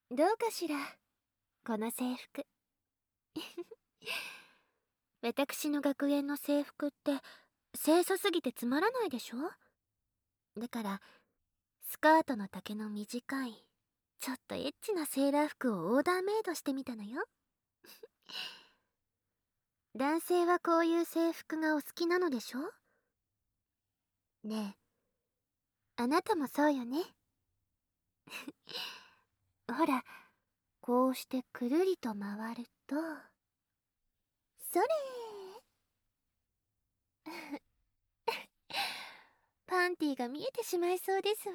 どうかしら、この制服。私の学園の制服って清楚すぎてつまらないでしょ。だからスカートの丈の短いちょっとエッチなセーラー服をオーダーメイドしてみたのよ。男性はこういう制服がお好きなのでしょ。ねえ、あなたもそうよね。ほら、こうしてくるりと回ると、それパンティーが見えてしまいそうですわ。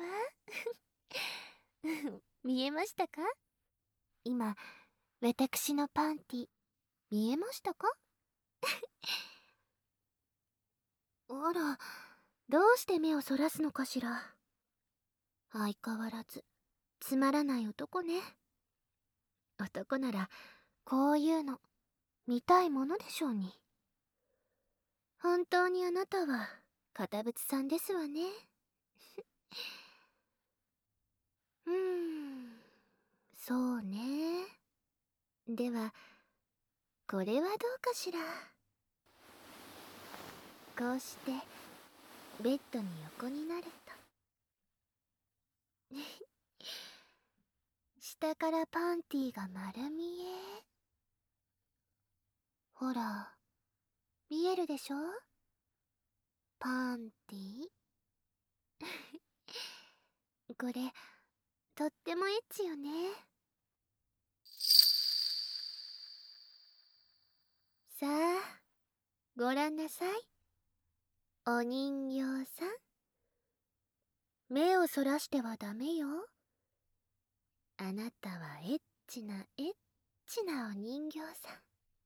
見えましたか？今、私のパンティ、見えましたか？あら、どうして目をそらすのかしら。相変わらず、つまらない男ね。男なら、こういうの、見たいものでしょうに。本当にあなたは、堅物さんですわね。そうね。では、これはどうかしら。こうして、ベッドに横になると。下からパンティーが丸見え。ほら、見えるでしょ？パンティー。これ、とってもエッチよね。さあ、ごらんなさい。お人形さん。目をそらしてはダメよ。あなたはエッチなお人形さん。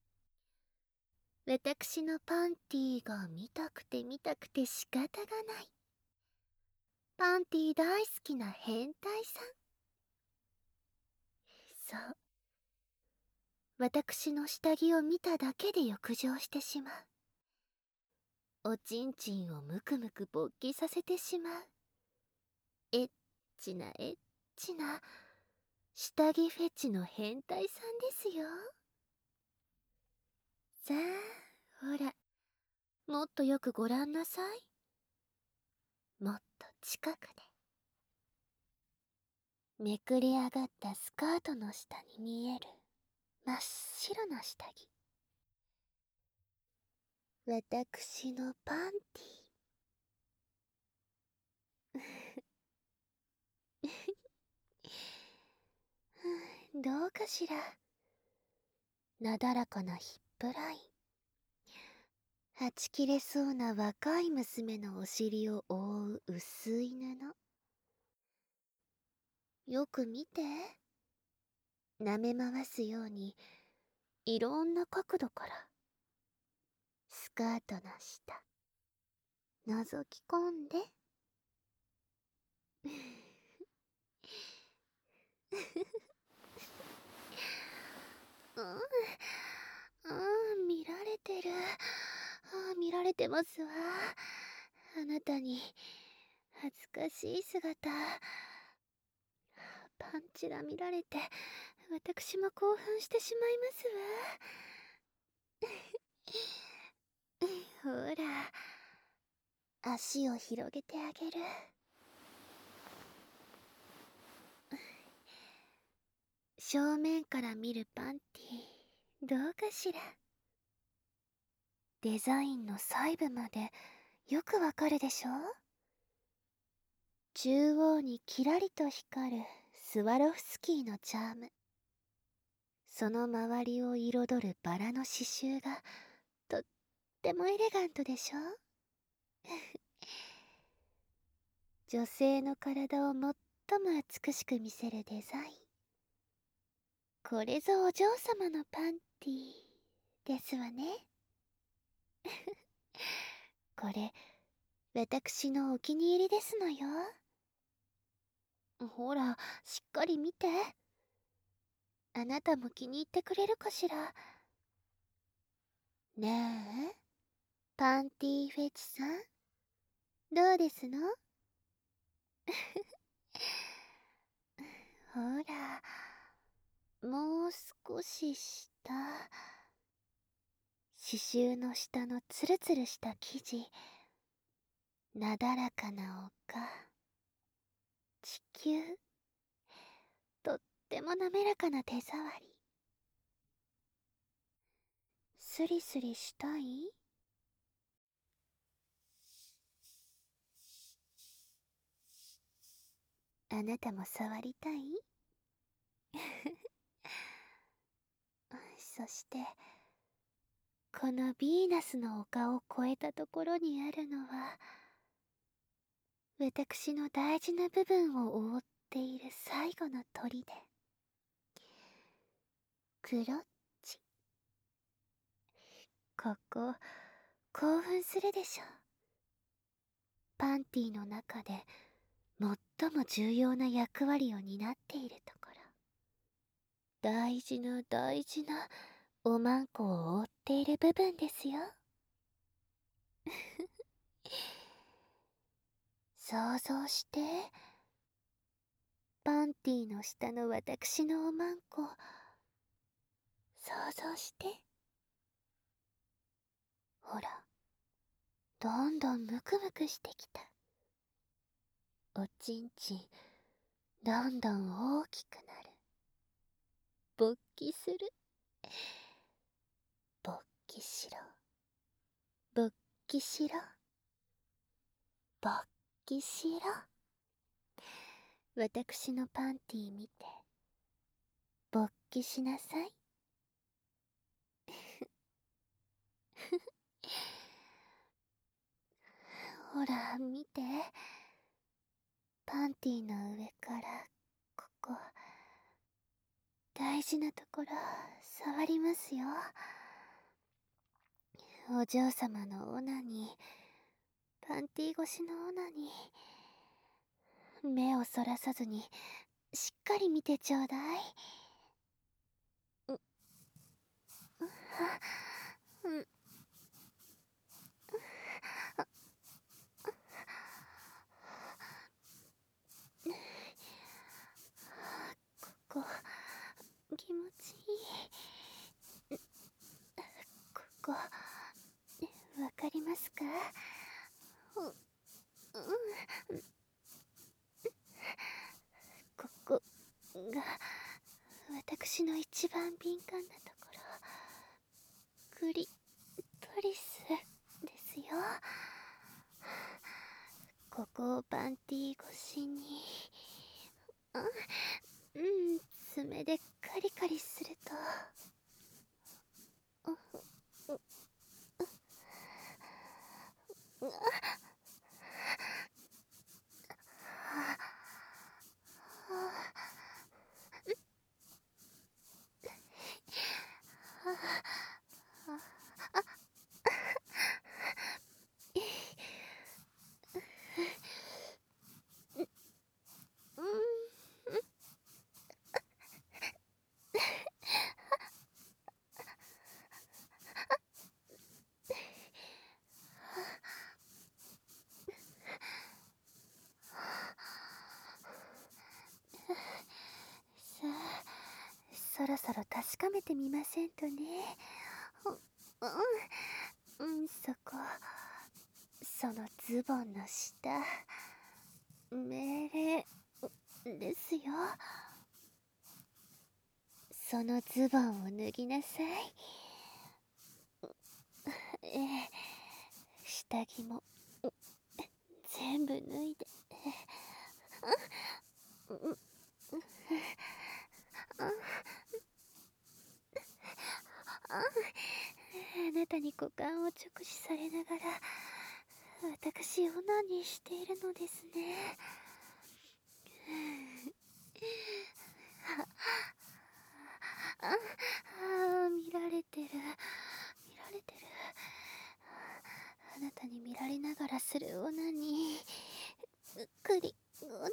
私のパンティーが見たくて仕方がない。パンティー大好きな変態さん。そう。私の下着を見ただけで欲情してしまう。おちんちんをむくむく勃起させてしまう。エッチな下着フェチの変態さんですよ。さあ、ほら、もっとよくご覧なさい。もっと近くで。めくれ上がったスカートの下に見える真っ白な下着。私のパンティー。どうかしら。なだらかなヒップライン。はち切れそうな若い娘のお尻を覆う薄い布。よく見て。舐め回すようにいろんな角度からスカートの下覗き込んで。見られてる。見られてますわ。あなたに恥ずかしい姿。パンチラ見られて私も興奮してしまいますわ。ほら、足を広げてあげる。正面から見るパンティー、どうかしら。デザインの細部までよくわかるでしょ。中央にキラリと光るスワロフスキーのチャーム。その周りを彩るバラの刺繍がとってもエレガントでしょ。女性の体を最も美しく見せるデザイン。これぞお嬢様のパンティーですわね。これ、私のお気に入りですのよ。ほら、しっかり見て。あなたも気に入ってくれるかしら。ねえ、パンティーフェチさん、どうですの？ほら、 し下、刺繍の下のツルツルした生地、なだらかな丘、地球、とっても滑らかな手触り。スリスリしたい？あなたも触りたい？そして、このヴィーナスの丘を越えたところにあるのは、私の大事な部分を覆っている最後の砦、クロッチ。ここ、興奮するでしょ。パンティの中で最も重要な役割を担っているところ。大事な大事なおまんこを覆っている部分ですよ。想像して。パンティの下の私のおまんこ、想像して。ほら、どんどんムクムクしてきた。おちんちん、どんどん大きくなる。勃起する。勃起しろ。勃起しろ。勃起しろ。私のパンティ見て、勃起しなさい。ほら、見て。パンティの上から、ここ、大事なところ、触りますよ。お嬢様のオナニー、パンティ越しのオナニー。目をそらさずに、しっかり見てちょうだい。ここ、気持ちいい。ここ、わかりますか？ここが私の一番敏感なところ、クリトリスですよ。ここをパンティ越しに、爪でカリカリすると、さあ、そろそろ確かめてみませんとね。そこ、そのズボンの下、命令ですよ。そのズボンを脱ぎなさい。下着も全部脱いで。あなたに股間を直視されながら、私オナニーしているのですね。見られてる、見られてる。あなたに見られながらするオナニー、うっくりオナニ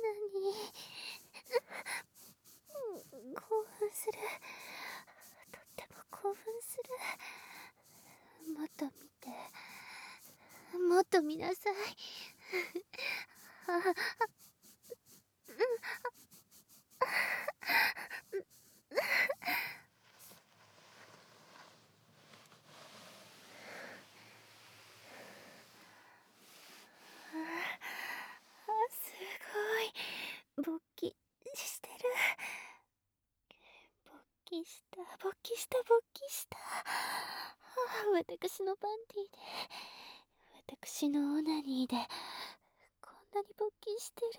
ー、興奮する。とっても興奮する。もっと見て、もっと見なさい。 勃起してる。勃起した勃起した勃起した。私のパンティーで、私のオナニーでこんなに勃起してる。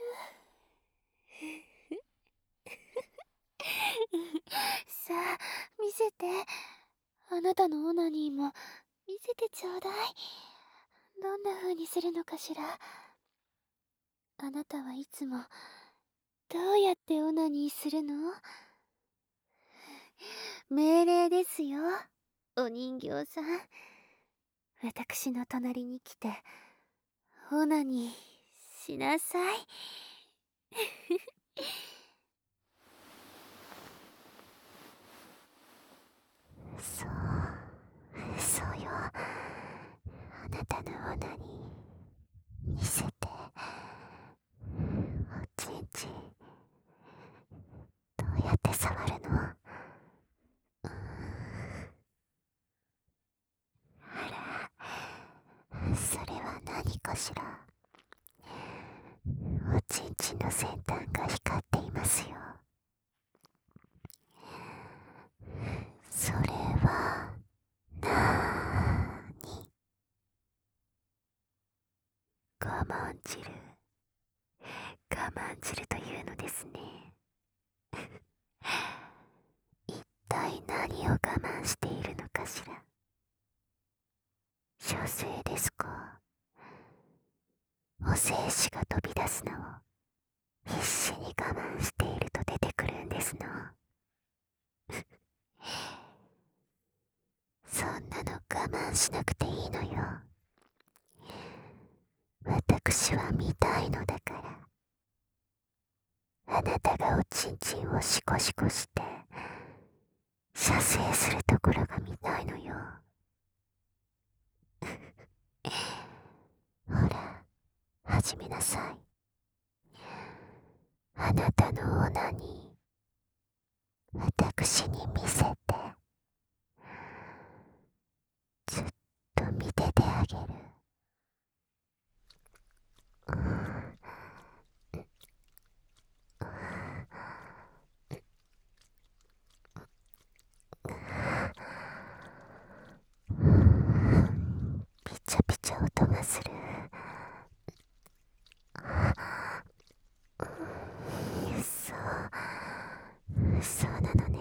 さあ見せて、あなたのオナニーも見せてちょうだい。どんな風にするのかしら。あなたはいつもどうやってオナニーするの？命令ですよ、お人形さん。私の隣に来てオナニーしなさい。そうよ。あなたのオナニー見せて。おちんちんどうやって触るの？それは何かしら。おちんちんの先端が光っていますよ。それはなーに？我慢汁。我慢汁というのですね。一体何を我慢しているのかしら。射精ですか？お精子が飛び出すのを必死に我慢していると出てくるんですの。そんなの我慢しなくていいのよ。私は見たいのだから。あなたがおちんちんをシコシコして射精するところが見たいのよ。ほら、始めなさい。あなたのオナニー、私に見せて。ずっと見ててあげる。ピチャピチャ音がする。そうなのね。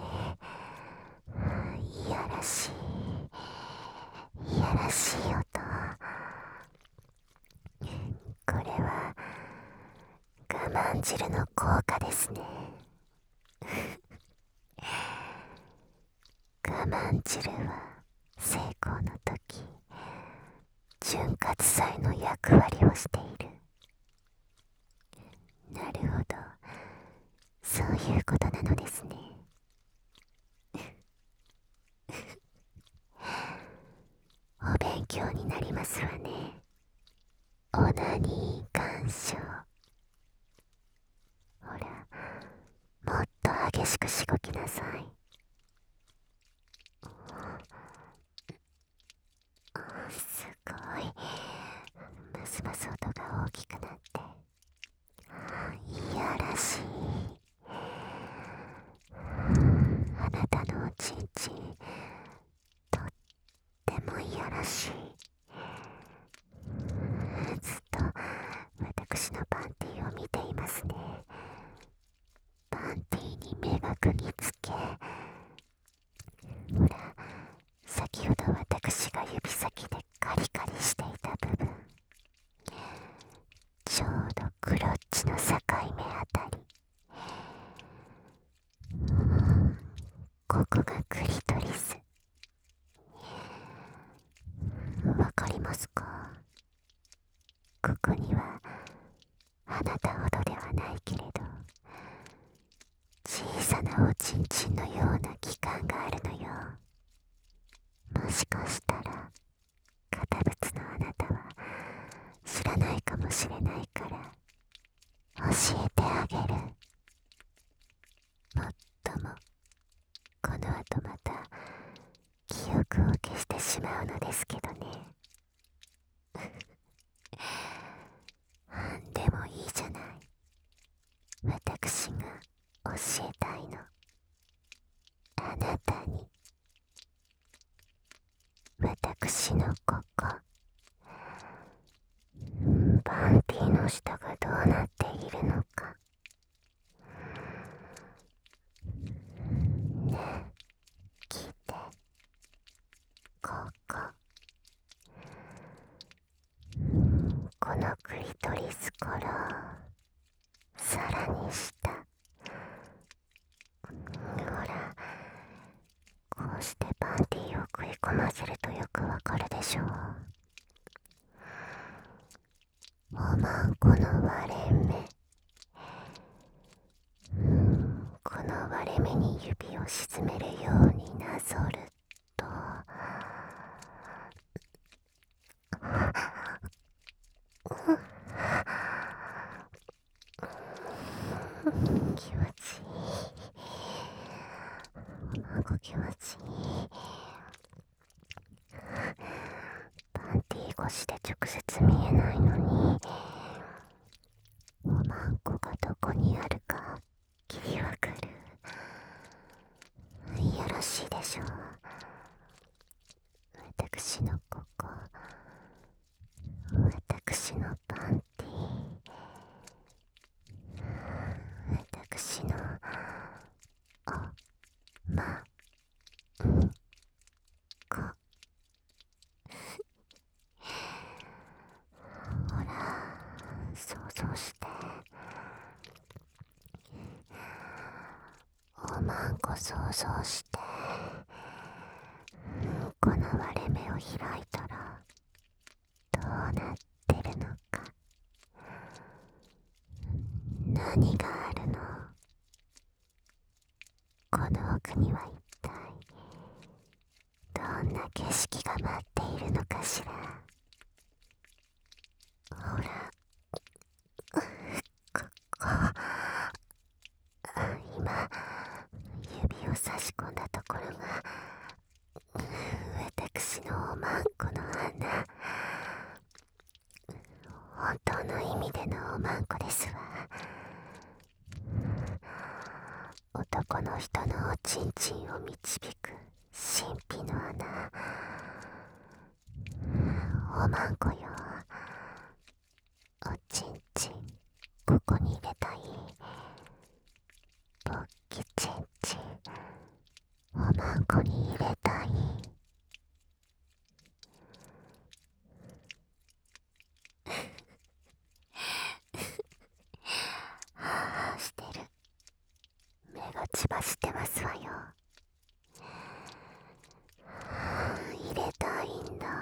いやらしい、いやらしい音。これは我慢汁の効果ですね。我慢汁は成功の時、潤滑剤の役割をしている。なるほど、そういうことなのですね。お勉強になりますわね。オナニー鑑賞。ほら、もっと激しくしごきなさい。すごい。ますます音が大きくなって、いやらしい。あなたのおちんちん、とってもいやらしい。ずっと私のパンティーを見ていますね。パンティーに目がくぎつけ、ほら、先ほど私が指先でカリカリしていた部分、ちょうどクロッチの境目あたり、ここがクリトリス。わかりますか？ここにはあなたほどではないけれど、小さなおちんちんのような器官があるのよ。もしかしたら堅物のあなたは知らないかもしれないから教えてあげる。もっとも、この後また教えたいの。あなたに。私のここ、パンティの下がどうなっているのか。ねえ、聞いて。ここ、このクリトリスからさらに下。ほら、こうしてパンティを食い込ませるとよくわかるでしょう。おまんこの割れ目、この割れ目に指を沈めるようになぞると、気持ちいい。おまんこ気持ちいい。パンティ越しで直接見えないのに、おまんこがどこにあるかはっきりわかる。いやらしいでしょう。私のここ、私のパンティ、私のおまんこ。ほら、想像して。おまんこ想像して。この割れ目を開いたらどうなってるのか。何があるの。この奥には一体どんな景色が待っているのかしら。ほら、ここ、今指を差し込んだところが私のおまんこの穴。本当の意味でのおまんこですわ。男の人のおちんちんを導く神秘の穴。おまんこよ、おちんちんここに入れたい。ぼっきちんちんおまんこに入れたい。はぁしてる。目が血走ってますわよ。入れたいんだ。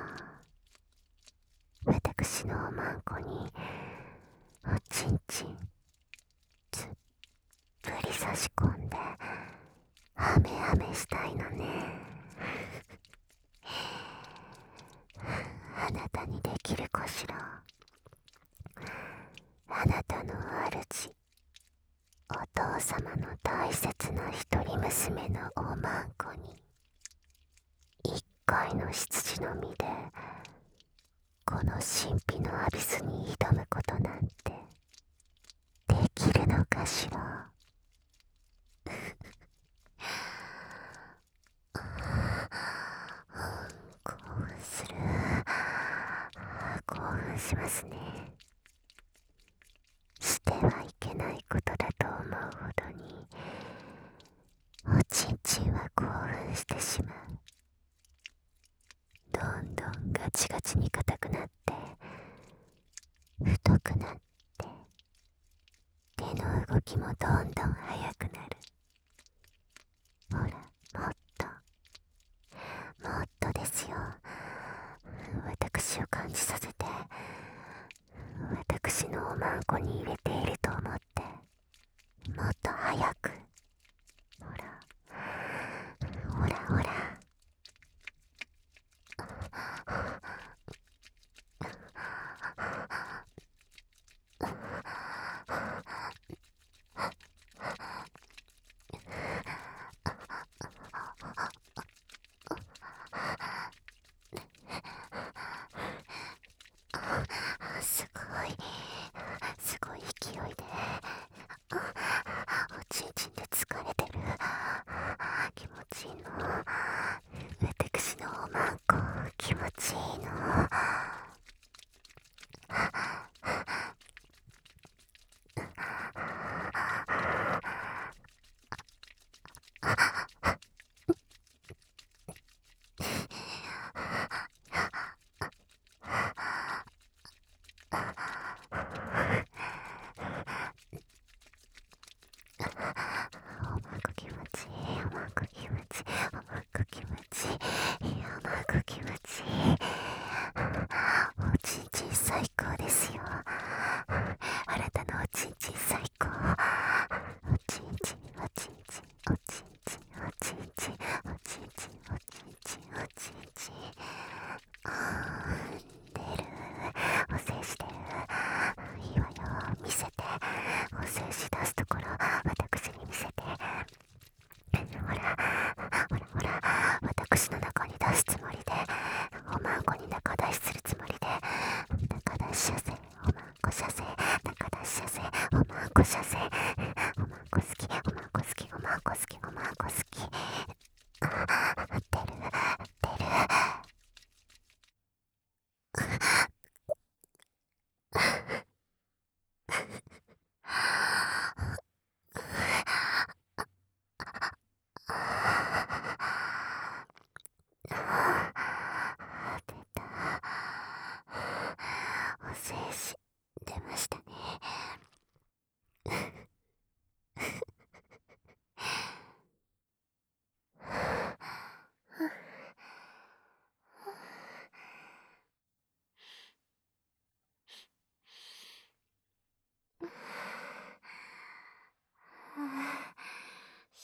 私のおまんこにおちんちんつっぷり差し込んでハメハメしたいのね。あなたにできるかしら。あなたの主、お父様の大切な一人娘のおまんこに一回の羊の身でこの神秘のアビスに挑むことなんてできるのかしら。興奮する。興奮しますね。してはいけないことだと思うほどにおちんちんは興奮してしまう。どんどんガチガチに硬くなって太くなって、手の動きもどんどん速くなる。ほら、もっともっとですよ。私を感じさせて、私のおまんこに入れていると思って、もっと早く。ほらほらほら。すごいすごい勢いでおちんちん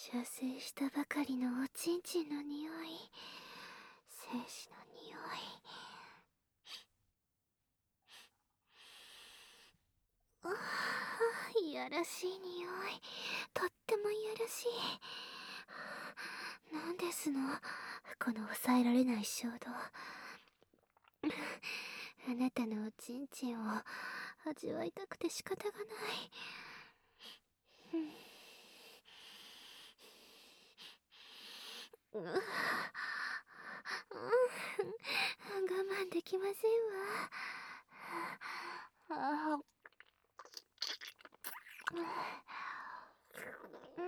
射精したばかりのおちんちんの匂い、精子の匂い。ああ、いやらしい匂い。とってもいやらしい。なんですの、この抑えられない衝動。あなたのおちんちんを味わいたくて仕方がない。うん、我慢できませんわ。あうん。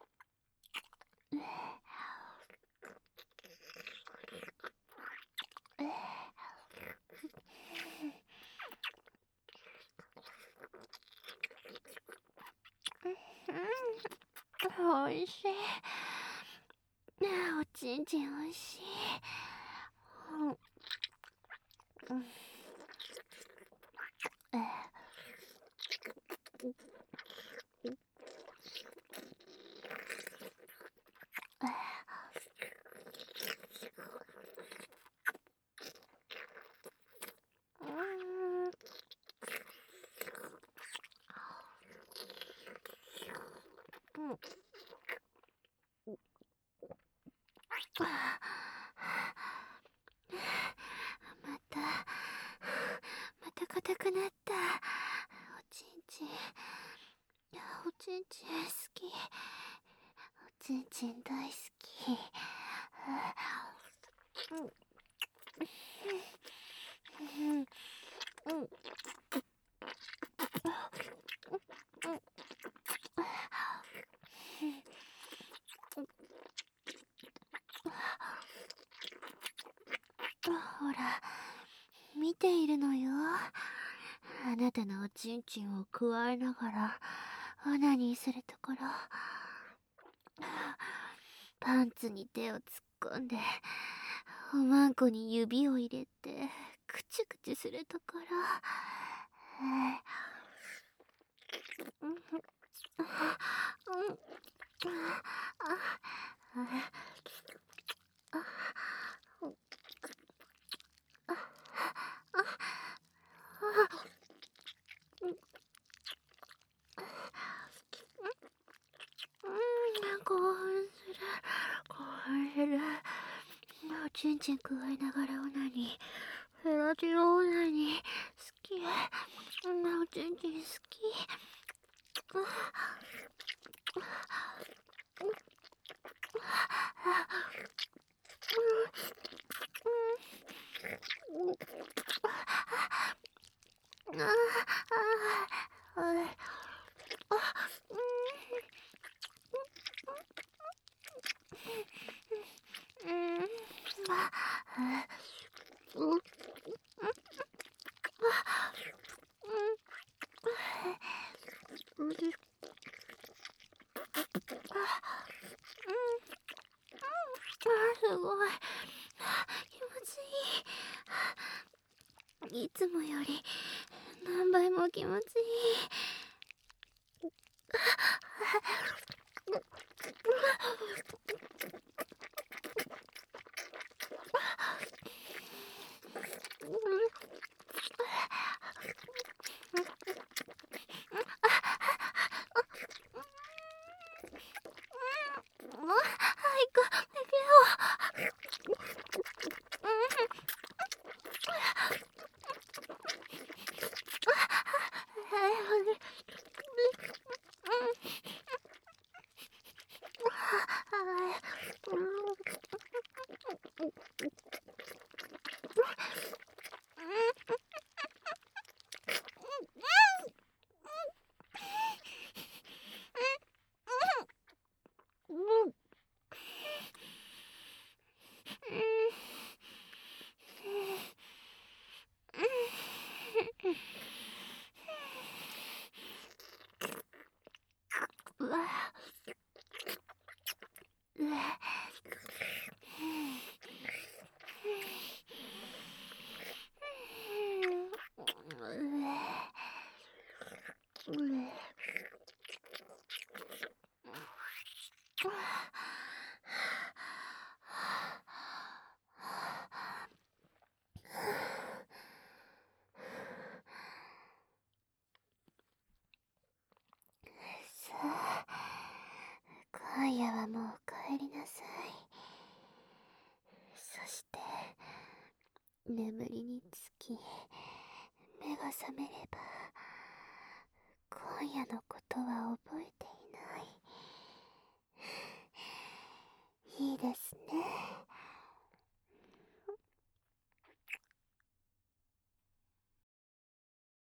おいしい。おちんちんおいしい。うん。また、また硬くなった。おちんちん、おちんちん好き。おちんちん大好き。ほら、見ているのよ。あなたのおちんちんをくわえながらオナニーするところ。パンツに手を突っ込んでおまんこに指を入れてくちゅくちゅするところ。興奮する。興奮する。おちんちんくわえながらオナニー。フラジオオナニー。好き。おちんちん好き。すごい。気持ちいい。いつもより何倍も気持ちいい。もう、早く寝てよ。うわ。 夜はもう帰りなさい。そして眠りにつき目が覚めれば今夜の